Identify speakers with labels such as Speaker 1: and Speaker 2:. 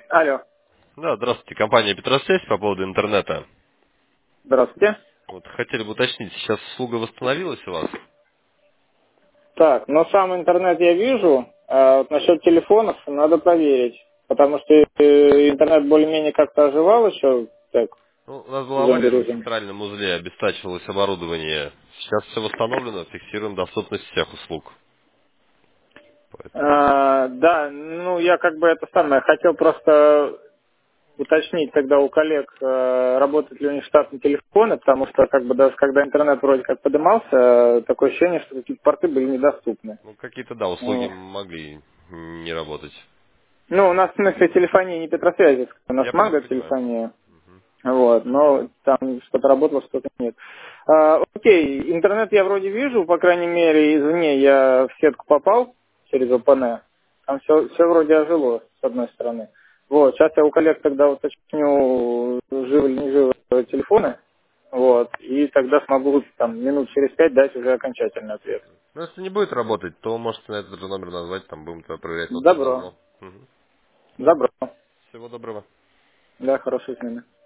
Speaker 1: Алло,
Speaker 2: Да, здравствуйте, компания Петросвязь по поводу интернета.
Speaker 1: здравствуйте.
Speaker 2: Вот хотели бы уточнить, сейчас услуга восстановилась у вас?
Speaker 1: Так, но сам интернет я вижу, а вот насчет телефонов надо проверить, потому что интернет более-менее как-то оживал еще, так,
Speaker 2: Ну, у нас
Speaker 1: в
Speaker 2: была авария на
Speaker 1: зомби-режиме.
Speaker 2: центральном узле, обестачивалось оборудование. Сейчас все восстановлено, фиксируем доступность всех услуг. Поэтому.
Speaker 1: Да, ну я как бы это самое, хотел просто уточнить тогда у коллег, работают ли у них штатные телефоны, потому что как бы даже когда интернет вроде как подымался, такое ощущение, что какие-то порты были недоступны.
Speaker 2: Ну, какие-то, да, услуги
Speaker 1: Ну,
Speaker 2: могли не работать.
Speaker 1: у нас в смысле телефонии не Петросвязи, у нас
Speaker 2: Я
Speaker 1: Мага
Speaker 2: понимаю.
Speaker 1: телефония. Вот, но там что-то работало, что-то нет. Окей, интернет я вроде вижу, по крайней мере, извне я в сетку попал через ОПН. Там все вроде ожило, с одной стороны. Вот, сейчас я у коллег тогда уточню, живы или не живы телефоны. Вот, и тогда смогу там минут через 5 дать уже окончательный ответ.
Speaker 2: Ну, если не будет работать, то можете на этот же номер назвать, там будем тогда проверять. Вот он
Speaker 1: Добро.
Speaker 2: давно. Мгм.
Speaker 1: Добро.
Speaker 2: Всего доброго.
Speaker 1: Да, хорошей смены.